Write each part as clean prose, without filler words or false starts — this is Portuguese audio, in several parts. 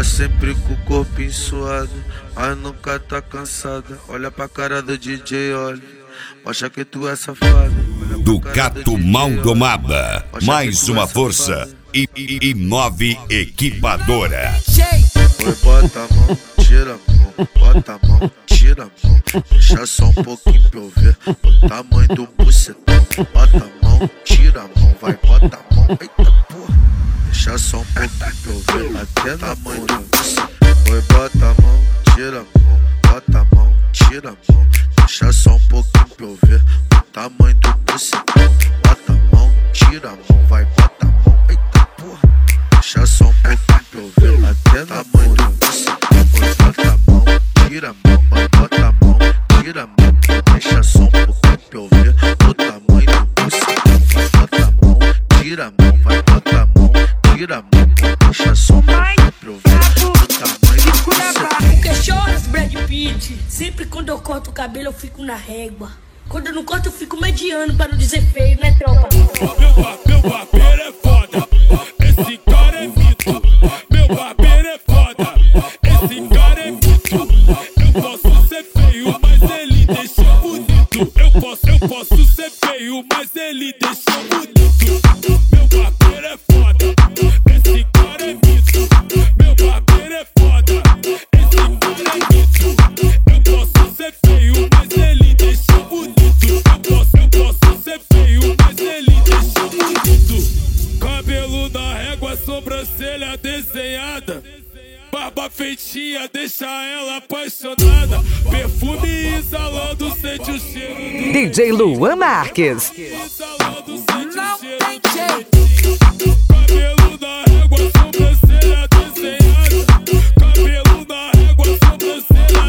sempre com o corpinho suado, mas nunca tá cansada. Olha pra cara do DJ, olha, mostra que tu é safada. Ducato Maldomada, mais uma força e 9 equipadora. Oi, bota a mão, tira a mão, bota a mão, tira a mão. Deixa só um pouquinho pra eu ver o tamanho do bucetão. Bota a mão, tira a mão, vai, bota a mão, eita porra. Deixa só um pouquinho pra eu ver até o tamanho do bucetão. Oi, bota a mão, tira a mão, bota a mão, tira a mão. Deixa só um pouquinho pra eu ver o tamanho do bucetão. Bota a mão, tira a mão, vai, bota a mão, eita porra. Deixa só um pouquinho pra eu ver até o tamanho do bucetão. Oi, bota a mão, tira a mão, vai, bota a mão, tira a mão. Deixa só um pouquinho pra eu ver o tamanho do bucetão. Vai, bota a mão, tira a mão, vai, bota a mão, tira a mão. Deixa só um pouquinho pra eu ver o tamanho do bucetão. Porque choras, Brad Pitt? Sempre quando eu corto o cabelo eu fico na régua. Quando eu não corto eu fico mediano, pra não dizer feio, né, tropa? Meu barbeiro é foda, esse cara é mito. Meu barbeiro é foda, esse cara é mito. Eu posso ser feio, mas ele deixa bonito. Eu posso ser feio, mas ele deixa bonito. Meu barbeiro é foda, esse cara é mito. Meu barbeiro é foda, esse cara é mito. Eu posso ser feio, mas ele deixa bonito. Eu posso ser feio, mas ele deixa bonito. Cabelo na régua, sobrancelha desenhada. Barba feitinha, deixa ela apaixonada. Perfume exalando, sente o cheiro do DJ Luan Marques. exalando, sente o cheiro do cabelo na régua, sobrancelha desenhada. Cabelo na régua, sobrancelha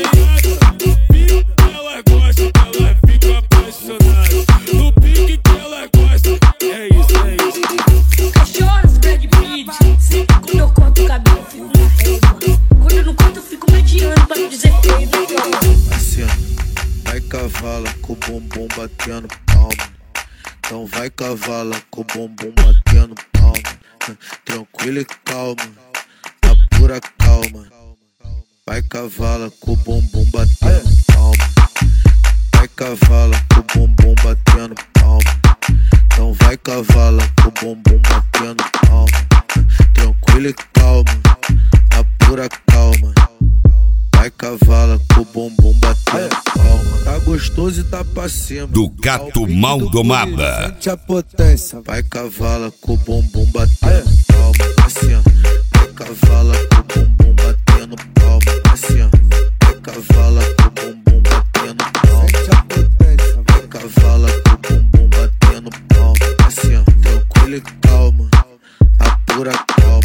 desenhada. Ela gosta, ela fica apaixonada. No pique que ela gosta, é isso, é isso. Choras, Brad Pitt? Sempre quando eu corto o cabelo eu fico na régua. Quando eu não corto eu fico mediano, pra não dizer feio, né, tropa? Assim, ó, vai cavala com o bumbum batendo palma. Então vai cavala com o bumbum batendo palma. Tranquilo e calma, na pura calma. Vai cavala com o bumbum batendo palma. Vai cavala com o bumbum batendo palma. Então vai cavala com o bumbum batendo palma. Tranquilo e calma, na pura calma. Vai cavala com o bumbum batendo palma. Tá gostoso e tá pra cima. Ducato Maldomada. Sente a potência. Vai cavala com o bumbum batendo palma. Assim, ó. Vai cavala com o bumbum batendo palma. Assim, ó. Vai cavala com o bumbum batendo palma. Sente a potência. Vai cavala com o bumbum batendo palma. Assim, ó. Tranquilo e calma, a pura calma.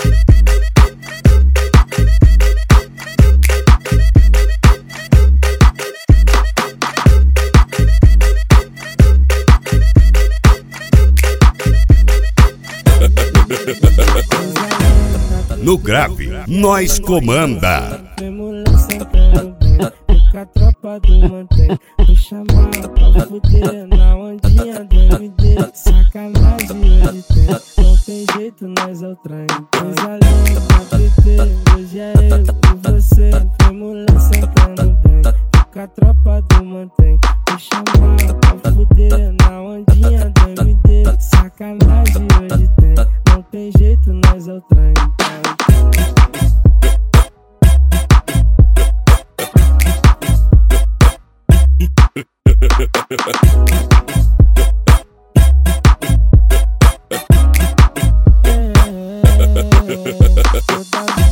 No grave, nós comanda. Com a tropa do mantém, vou chamar pra fuder na ondinha do MD. Sacanagem hoje tem, não tem jeito, nós é o trem. Coisa linda, PT, hoje é eu e você. Foi mulher sentando bem, com a tropa do mantém, vou chamar pra fuder na ondinha do MD. Sacanagem hoje tem, não tem jeito, nós é o trem. Toda